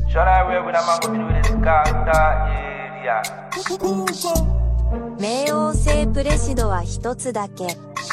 冥王星プレシドは一つだけ。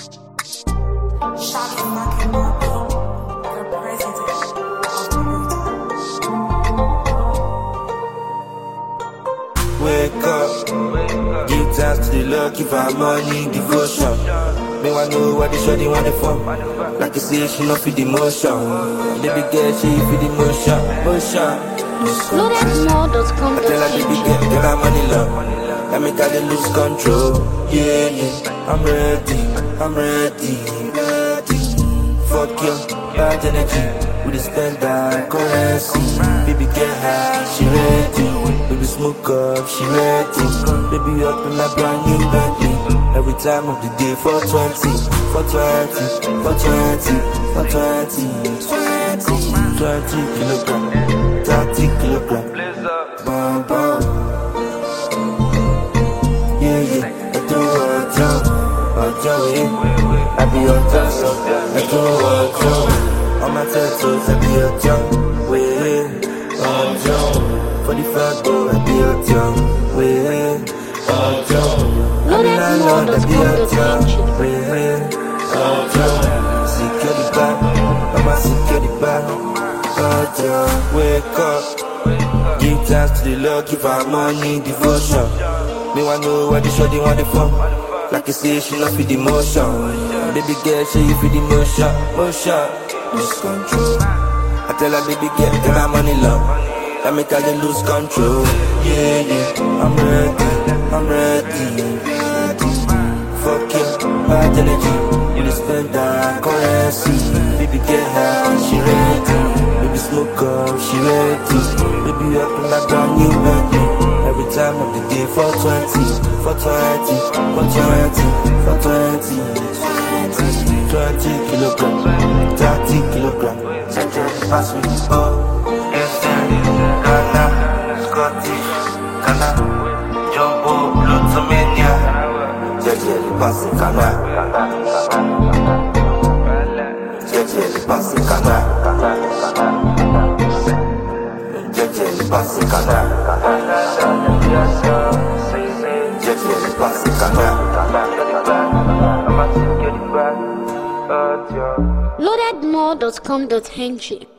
Wake up, give thanks to the Lord, give her money, devotion. Me want know what the shorty want it from. Like you say, she not feel the motion. Baby girl, she feel the motion. Loadedmore.com. I tell her, baby girl, get her money low. Let me got to lose control. Yeah, yeah, I'm ready. Fuck you, bad energy. We just spend that currency. Baby get high, she ready. Baby smoke up, she ready. Baby up in my brand new Bentley. Every time of the day, 420 kilogram, 30 kilogram. Bam bam. Yeah, I do what I be on top, I do what all my tattoos, I be a young way, for the fact though, I be a young way, I be alone, I be a young way, secure the bag, I'ma secure the bag, wake up, give thanks to the Lord, give her money, devotion. Me want know what the shorty want it from. Like you say, she not feel the motion. Baby girl, she feel the motion. Lose control. I tell her, baby girl, get my money low. Let me tell you, lose control. Yeah, I'm ready. Fuck you, bad energy. You spend that currency. Baby get high, she ready. Baby smoke up, she ready. Baby up in my brand new Bentley. Every time of the day, 420 kilogram, 30 kilogram. Pass me, Ghana, Scottish, Ghana, Jumbo, Lutomania. JJ, passing Ghana. JJ, passing Ghana. JJ, passing Ghana. JJ, passing Loadedmore.com.ng